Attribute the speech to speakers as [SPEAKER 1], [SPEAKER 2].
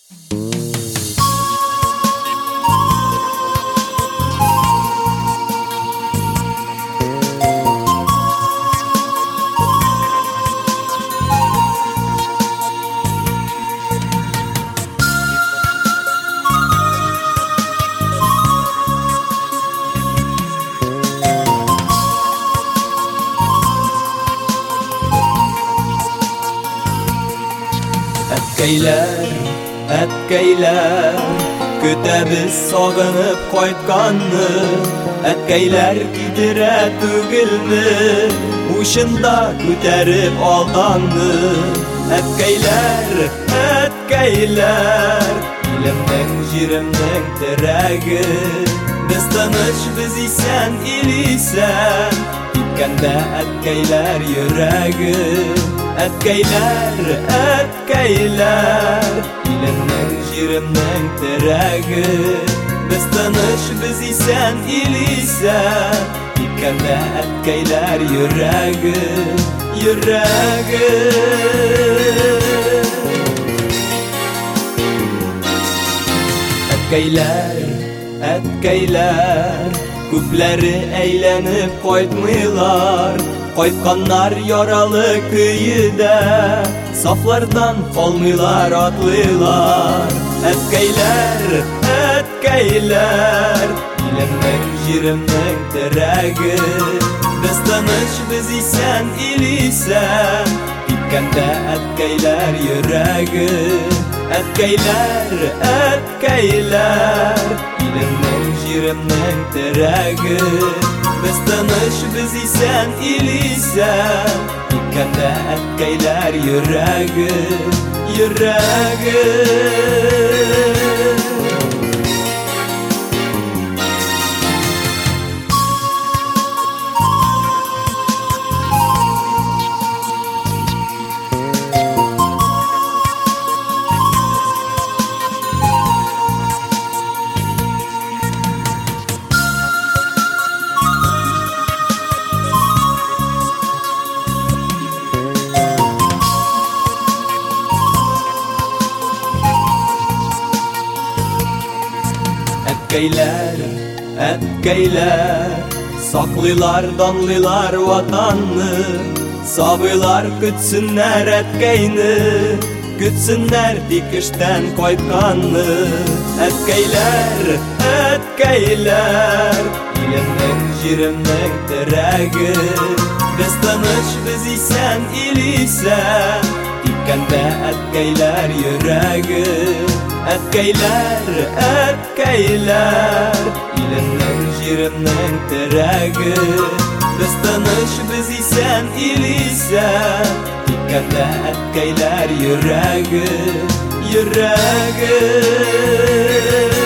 [SPEAKER 1] Әткәйләр, көтәбез сагынып кайтканны. Әткәйләр китерә түгелме, ушында күтәреп алданны. Әткәйләр, илемнең, җиремнең терәге. Без тыныч, без исән, ил исән, киткәндә әткәйләр йөрәге. Әткәйләр, илемнең, җиремнең терәге. Без тыныч, без исән, ил исән, киткәндә әткәйләр йөрәге. Әткәйләр, күпләре әйләнеп кайтмыйлар. Кайтканнар яралы көйедә, сафлардан калмыйлар, атлыйлар. Әткәйләр, илемнең, җиремнең терәге. Без тыныч, без исән, ил исән, киткәндә әткәйләр йөрәге. Әткәйләр, илемнең, җиремнең терәге. Без тыныч, без исән, ил исән, киткәндә әткәйләр йөрәге. Әткәйләр, саклыйлар, данлыйлар ватанны. Сабыйлар көтсеннәр әткәйне, көтсеннәр тик эштән кайтканны. Әткәйләр, илемнең, җиремнең терәге. Без тыныч, без исән, ил исән, киткәндә әткәйләр йөрәге. Әткәйләр, илемнең, җиремнең терәге. Без тыныч, без исән, ил исән, киткәндә әткәйләр йөрәге.